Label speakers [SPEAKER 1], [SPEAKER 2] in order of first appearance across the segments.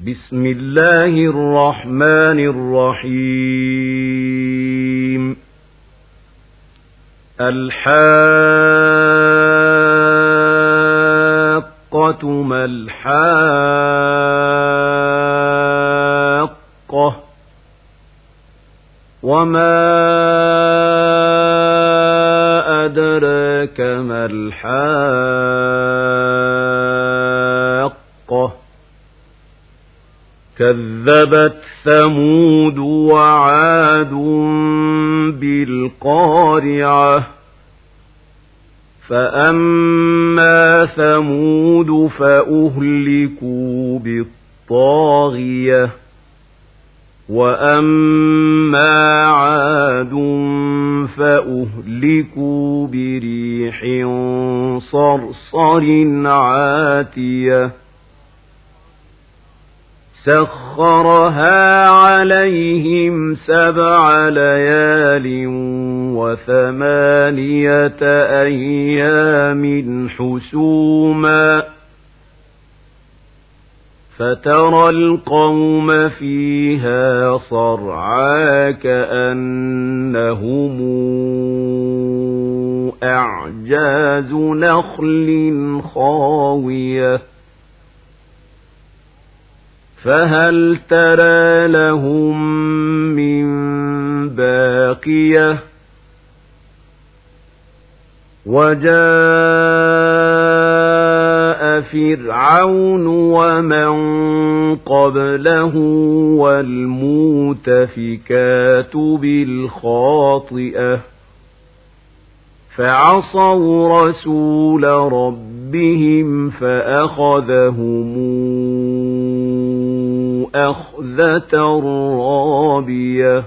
[SPEAKER 1] بسم الله الرحمن الرحيم الحاقة ما الحاقة وما أدراك ما الحاقة كذبت ثمود وعاد بالقارعة فأما ثمود فأهلكوا بالطاغية وأما عاد فأهلكوا بريح صرصر عاتية سخرها عليهم 7 ليال و8 أيام حسوما فترى القوم فيها صرعى كأنهم أعجاز نخل خاوية فهل ترى لهم من باقية وجاء فرعون ومن قبله والمؤتفكات بالخاطئة فعصوا رسول ربهم فأخذهم أخذة رابية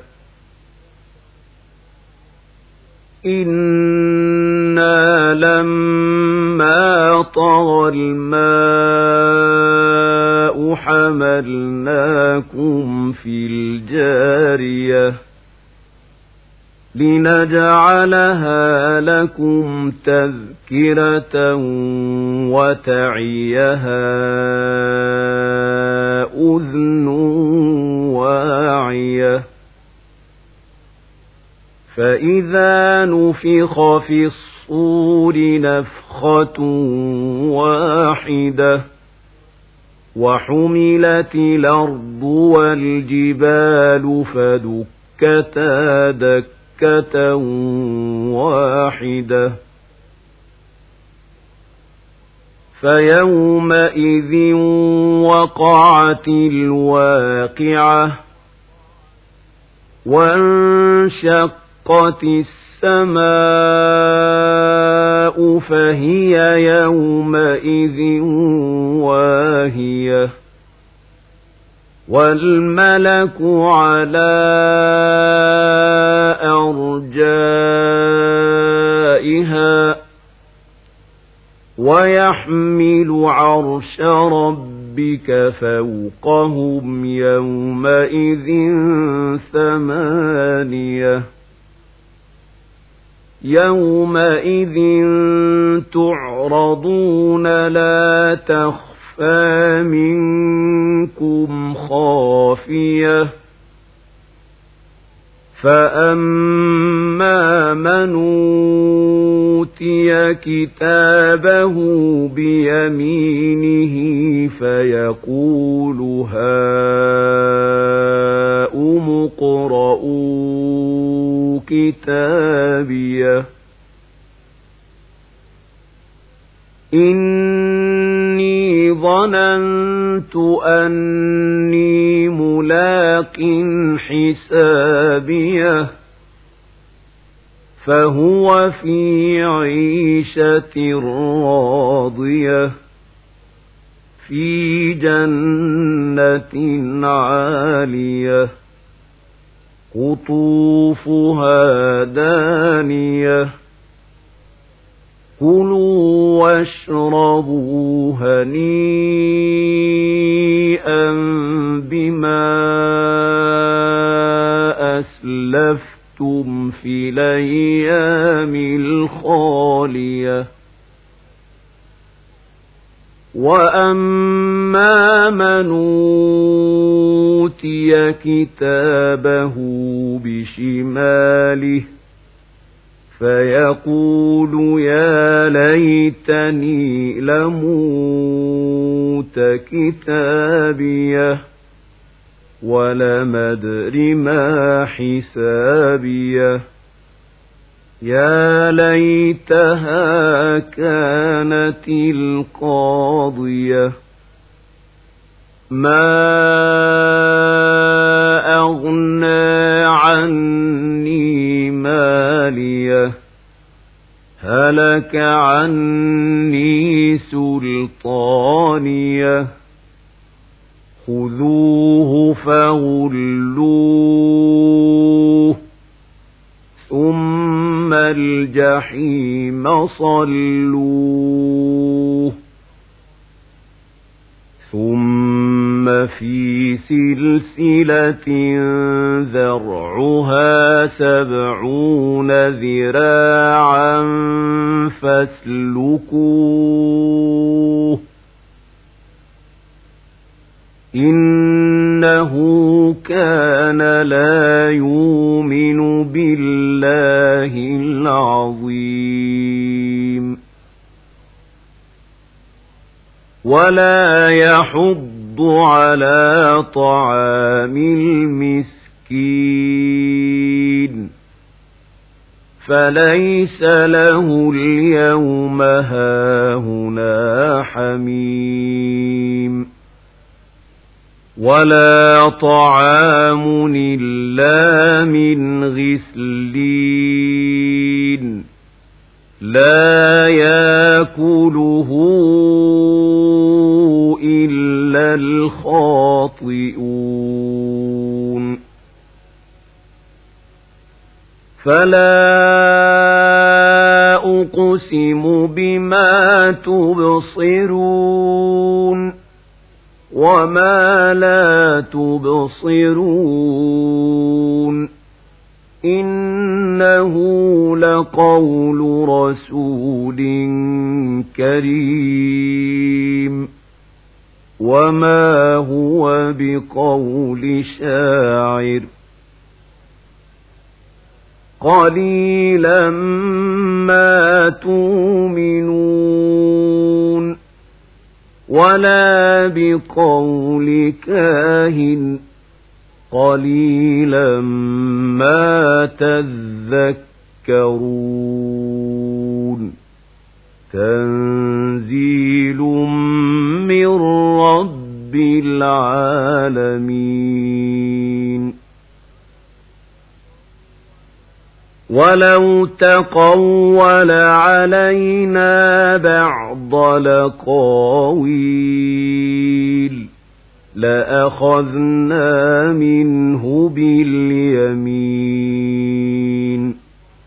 [SPEAKER 1] إنا لما طغى الماء حملناكم في الجارية لنجعلها لكم تذكرة وتعيها أذن واعية فإذا نفخ في الصور نفخة واحدة وحملت الأرض والجبال فدكتا دكة واحدة فيومئذ وقعت الواقعة وانشقت السماء فهي يومئذ واهية والملك على أرجائها ويحمل عرش ربك فوقهم يومئذ 8 يومئذ تعرضون لا تخفى منكم خافية فأما من أوتي كتابه بيمينه فيقول هاؤم اقرءوا كتابيه إني ظننت أني ملاق حسابيه فهو في عيشة راضية في جنة عالية قطوفها دانية كلوا واشربوا هنيئا بما أسلفتم في الأيام الخالية وأما من أوتي كتابه بشماله فيقول يا ليتني لموت كتابيه ولم أدر ما حسابيه يا ليتها كانت القاضية ما أغنى عني ماليه هلك عني سلطانيه خذوه فغلوه ثم الجحيم صلوه ثم في سلسلة ذرعها 70 ذراعا فاسلكوه إنه كان لا يؤمن بالله العظيم ولا يحض على طعام المسكين فليس له اليوم هاهنا حميم ولا طعام إلا من غسلين لا يأكله إلا الخاطئون فلا أقسم بما تبصرون وما لا تبصرون إنه لقول رسول كريم وما هو بقول شاعر قليلا ما تؤمنون ولا بقول كاهن قليلا ما تذكرون تنزيل من رب العالمين ولو تقول علينا بعض الأقاويل لأخذنا منه باليمين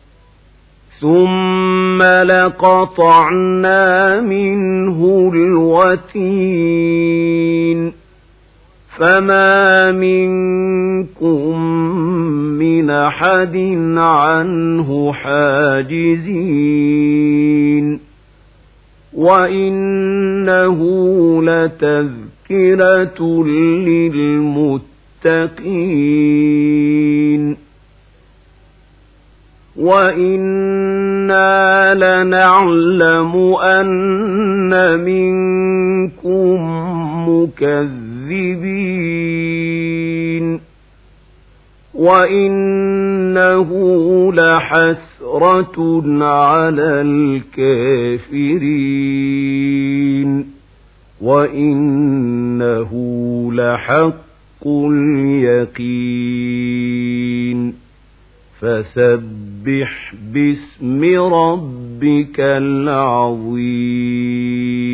[SPEAKER 1] ثم لقطعنا منه الوتين فما منكم من أحد عنه حاجزين وإنه لتذكرة للمتقين وإنا لنعلم أن منكم مكذبين وإنه لحسرة على الكافرين وإنه لحق اليقين فسبح باسم ربك العظيم